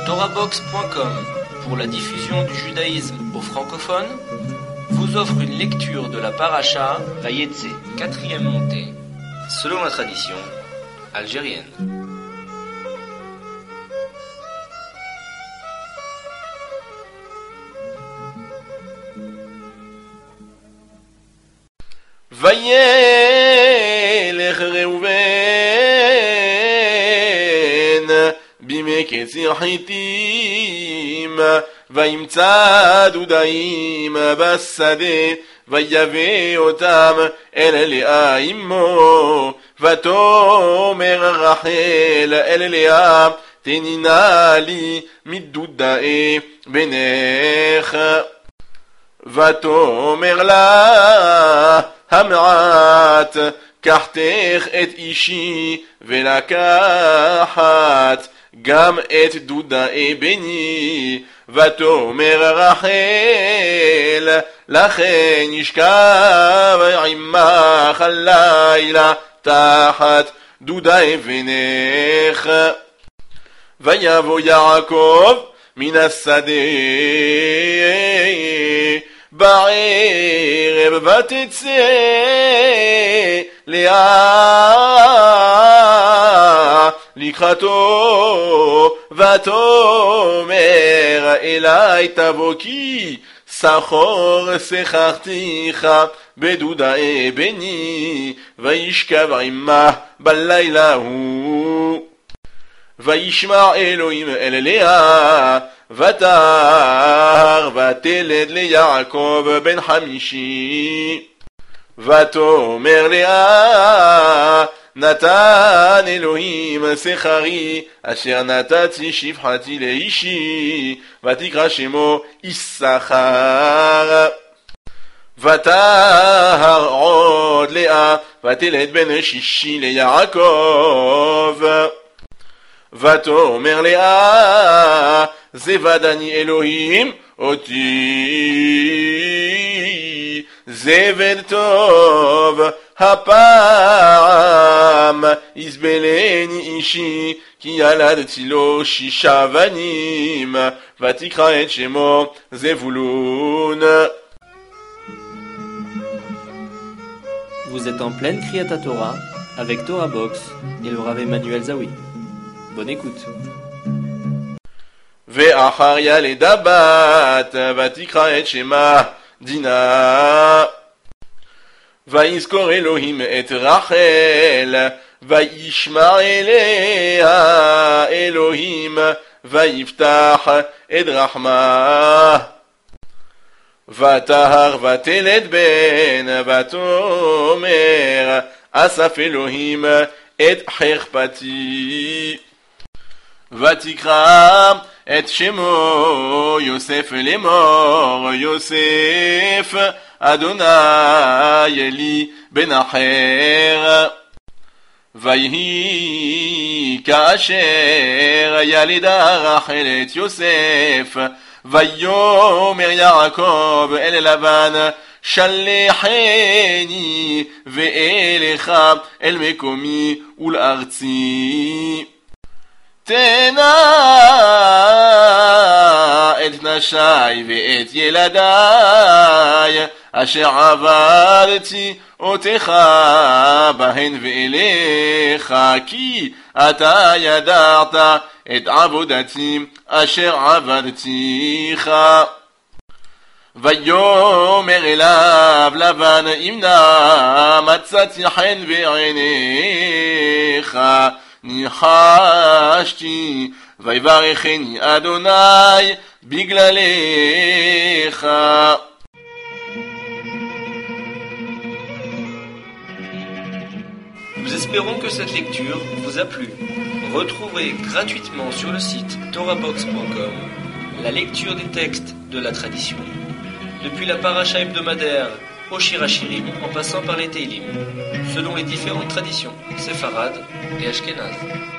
TorahBox.com, pour la diffusion du judaïsme aux francophones, vous offre une lecture de la paracha Vayetse, 4e montée, selon la tradition algérienne. וילך ראובן בימי קציר חיטים וימצא דודאים בשדה ויבא אותם אל לאה אמו ותאמר רחל אל לאה תני נא לי מדודאי בנך ותאמר לה המעט קחתך את אישי ולקחת גם את דודאי בני ותאמר רחל לכן ישכב עמך הלילה תחת דודאי בנך ויבוא יעקב מן השדה בערב ותצא לאה לקראתו ותאמר אלי תבוא כי שכור שכרתיך בדודאי בני וישכב עמה בלילה הוא וישמע אלוהים אל לאה ותהר ותלד ליעקב בן 50 ותאמר לאה נתן אלוהים שכרי אשר נתתי שפחתי לאישי ותקרא שמו יששכר ותהר עוד לאה ותלד בן 60 ליעקב ותאמר לאה זבדני אלוהים אותי זבד טוב הפעם יסבלני אישי כי ילדתי לו 6 בנים ותקרא את שמו זבולון. Vous êtes en pleine Kriyat Torah avec Torah Box et le Rav Emmanuel Zawi. Bonne écoute. ואחר ילדה בת ותקרא את שמה דינה ויזכור אלוהים את רחל וישמע אליה אלוהים ויפתח את רחמה ותהר ותלד בן ותאמר אסף אלוהים את חרפתי ותקרא את שמו יוסף לאמור יוסף אדוני לי בן אחר ויהי כאשר ילדה רחל את יוסף ויאמר יעקב אל לבן שלחני ואליך אל מקומי ולארצי תנה את נשי ואת ילדי אשר עבדתי אותך בהן ואליך כי אתה ידעת את עבודתי אשר עבדתיך ויאמר אליו לבן אם נא מצאתי חן בעיניך ניחשתי ויברכני אדוני בגללך. Nous espérons que cette lecture vous a plu. Retrouvez gratuitement sur le site TorahBox.com la lecture des textes de la tradition, depuis la paracha hebdomadaire au Shirachirim en passant par les Teilim, selon les différentes traditions séfarades et ashkénazes.